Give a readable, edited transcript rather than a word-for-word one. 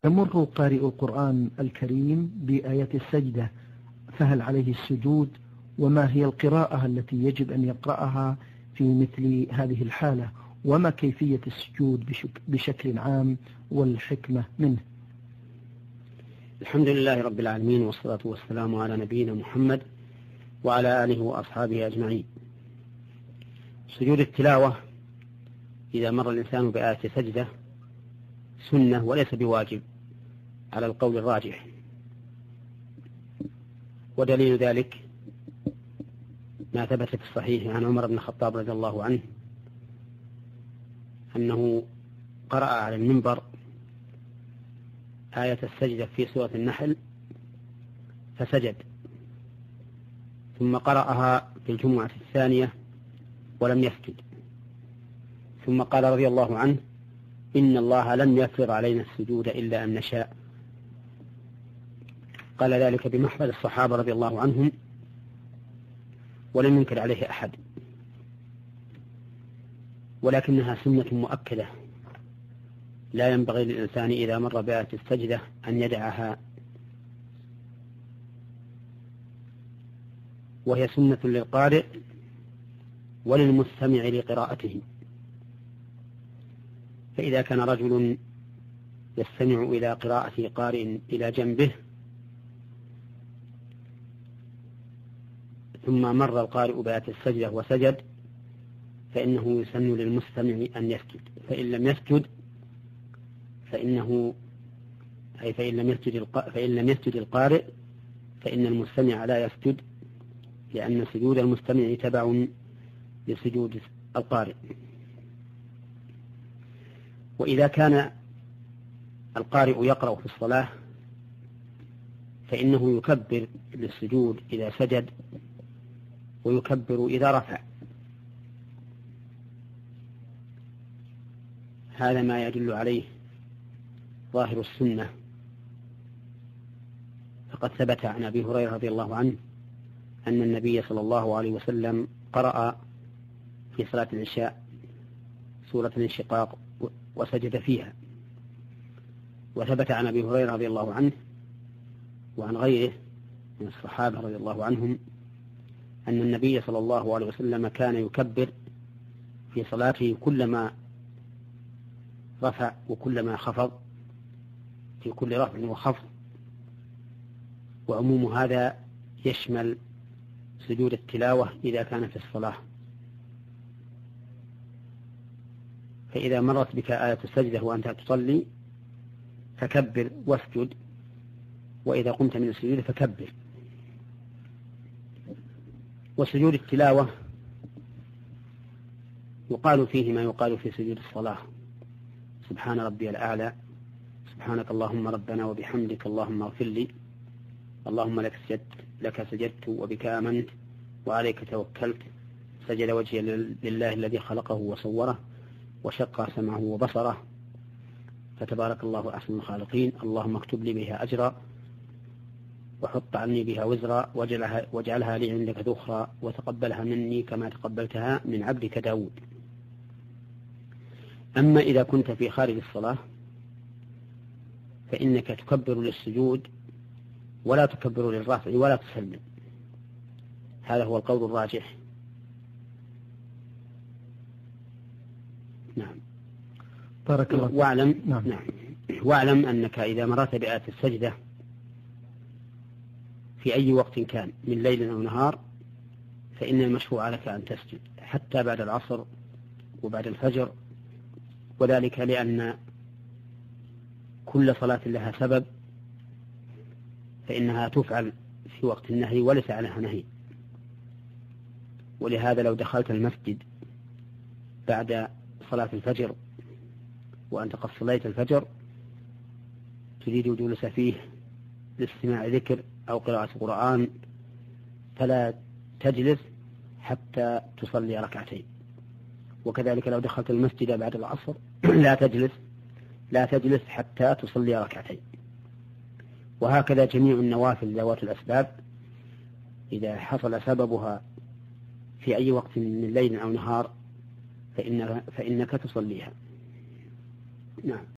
يمر قارئ القرآن الكريم بآية السجدة، فهل عليه السجود؟ وما هي القراءة التي يجب أن يقرأها في مثل هذه الحالة؟ وما كيفية السجود بشكل عام والحكمة منه؟ الحمد لله رب العالمين، والصلاة والسلام على نبينا محمد وعلى آله وأصحابه أجمعين. سجود التلاوة إذا مر الإنسان بآية سجدة سنة وليس بواجب على القول الراجح، ودليل ذلك ما ثبت في الصحيح عن عمر بن الخطاب رضي الله عنه أنه قرأ على المنبر آية السجدة في سورة النحل فسجد، ثم قرأها في الجمعة الثانية ولم يسجد، ثم قال رضي الله عنه: إن الله لم يفرض علينا السجود إلا أن نشاء. قال ذلك بمحضر الصحابة رضي الله عنهم ولم ينكر عليه أحد، ولكنها سنة مؤكدة لا ينبغي للإنسان إذا مر بآية السجدة أن يدعها، وهي سنة للقارئ وللمستمع لقراءته. فإذا كان رجل يستمع إلى قراءة قارئ إلى جنبه ثم مر القارئ بآية السجدة وسجد فإنه يسن للمستمع أن يسجد، فإن لم يسجد القارئ فإن المستمع لا يسجد، لأن سجود المستمع تبع لسجود القارئ. وإذا كان القارئ يقرأ في الصلاة فإنه يكبر للسجود إذا سجد ويكبر إذا رفع. هذا ما يدل عليه ظاهر السنة، فقد ثبت عن أبي هريرة رضي الله عنه أن النبي صلى الله عليه وسلم قرأ في صلاة العشاء سورة الانشقاق وسجد فيها. وثبت عن أبي هريرة رضي الله عنه وعن غيره من الصحابة رضي الله عنهم أن النبي صلى الله عليه وسلم كان يكبر في صلاته كلما رفع وكلما خفض، في كل رفع وخفض. وعموم هذا يشمل سجود التلاوة إذا كان في الصلاة. فإذا مرت بك آية السجدة وأنت تصلي فكبر واسجد، وإذا قمت من السجود فكبر. وسجود التلاوة يقال فيه ما يقال في سجود الصلاة: سبحان ربي الأعلى، سبحانك اللهم ربنا وبحمدك اللهم اغفر لي، اللهم لك سجدت وبك آمنت وعليك توكلت، سجد وجهي لله الذي خلقه وصوره وشق سمعه وبصره، فتبارك الله أحسن الخالقين، اللهم اكتب لي بها أجرا وحط عني بها وزرا واجعلها لي عندك ذخرا وتقبلها مني كما تقبلتها من عبدك داود. أما إذا كنت في خارج الصلاة فإنك تكبر للسجود ولا تكبر للرفع ولا تسلم. هذا هو القول الراجح. نعم. بارك الله. واعلم أنك إذا مررت بآية السجدة في أي وقت كان من ليل أو نهار فإن المشروع لك أن تسجد حتى بعد العصر وبعد الفجر، وذلك لأن كل صلاة لها سبب، فإنها تفعل في وقت النهي وليس عليها نهي. ولهذا لو دخلت المسجد بعد صلاة الفجر وأنت قد صليت الفجر تريد جلوس فيه لاستماع ذكر أو قراءة قرآن فلا تجلس حتى تصلي ركعتين. وكذلك لو دخلت المسجد بعد العصر لا تجلس حتى تصلي ركعتين. وهكذا جميع النوافل ذوات الأسباب إذا حصل سببها في أي وقت من ليل أو نهار فإنك تصليها. نعم.